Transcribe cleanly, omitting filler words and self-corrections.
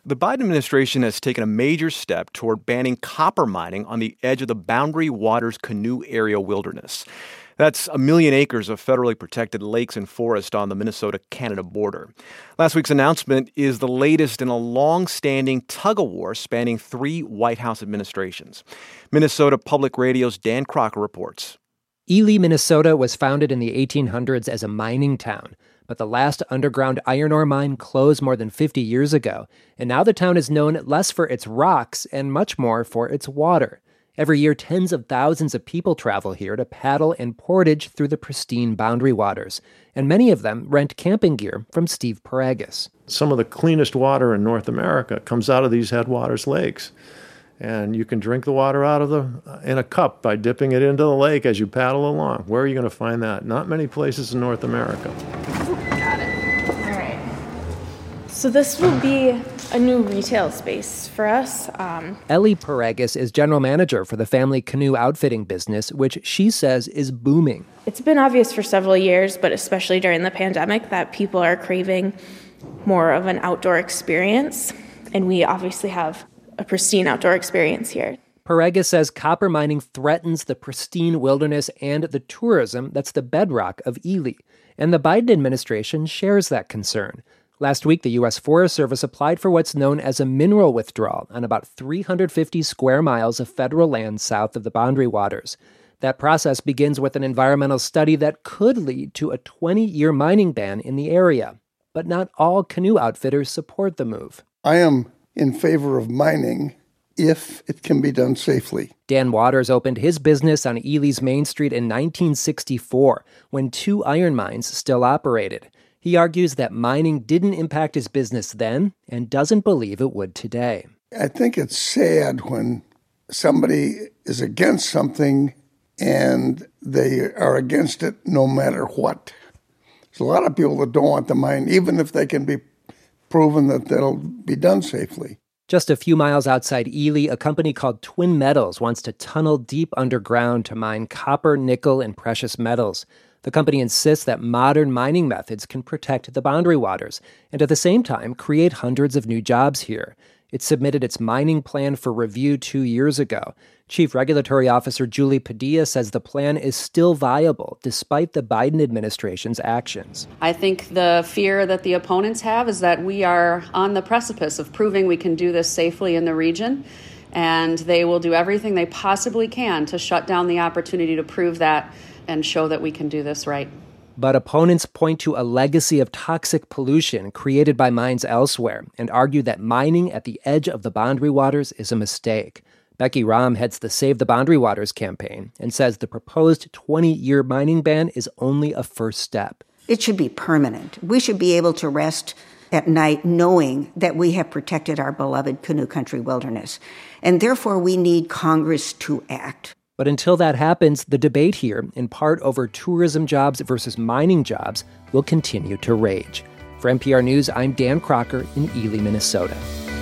The Biden administration has taken a major step toward banning copper mining on the edge of the Boundary Waters Canoe Area Wilderness. That's 1 million acres of federally protected lakes and forest on the Minnesota-Canada border. Last week's announcement is the latest in a long-standing tug-of-war spanning 3 White House administrations. Minnesota Public Radio's Dan Crocker reports. Ely, Minnesota was founded in the 1800s as a mining town, but the last underground iron ore mine closed more than 50 years ago, and now the town is known less for its rocks and much more for its water. Every year, tens of thousands of people travel here to paddle and portage through the pristine Boundary Waters, and many of them rent camping gear from Steve Paragas. Some of the cleanest water in North America comes out of these headwaters lakes. And you can drink the water out of in a cup by dipping it into the lake as you paddle along. Where are you going to find that? Not many places in North America. Got it. All right. So this will be a new retail space for us. Ellie Paragas is general manager for the family canoe outfitting business, which she says is booming. It's been obvious for several years, but especially during the pandemic, that people are craving more of an outdoor experience. And we obviously have a pristine outdoor experience here. Paragas says copper mining threatens the pristine wilderness and the tourism that's the bedrock of Ely. And the Biden administration shares that concern. Last week, the U.S. Forest Service applied for what's known as a mineral withdrawal on about 350 square miles of federal land south of the Boundary Waters. That process begins with an environmental study that could lead to a 20-year mining ban in the area. But not all canoe outfitters support the move. I am in favor of mining if it can be done safely. Dan Waters opened his business on Ely's Main Street in 1964, when 2 iron mines still operated. He argues that mining didn't impact his business then and doesn't believe it would today. I think it's sad when somebody is against something and they are against it no matter what. There's a lot of people that don't want to mine, even if they can be proven that that'll be done safely. Just a few miles outside Ely, a company called Twin Metals wants to tunnel deep underground to mine copper, nickel, and precious metals. The company insists that modern mining methods can protect the Boundary Waters and at the same time create hundreds of new jobs here. It submitted its mining plan for review 2 years ago. Chief Regulatory Officer Julie Padilla says the plan is still viable despite the Biden administration's actions. I think the fear that the opponents have is that we are on the precipice of proving we can do this safely in the region, and they will do everything they possibly can to shut down the opportunity to prove that and show that we can do this right. But opponents point to a legacy of toxic pollution created by mines elsewhere and argue that mining at the edge of the Boundary Waters is a mistake. Becky Rahm heads the Save the Boundary Waters campaign and says the proposed 20-year mining ban is only a first step. It should be permanent. We should be able to rest at night knowing that we have protected our beloved Canoe Country wilderness. And therefore, we need Congress to act. But until that happens, the debate here, in part over tourism jobs versus mining jobs, will continue to rage. For NPR News, I'm Dan Crocker in Ely, Minnesota.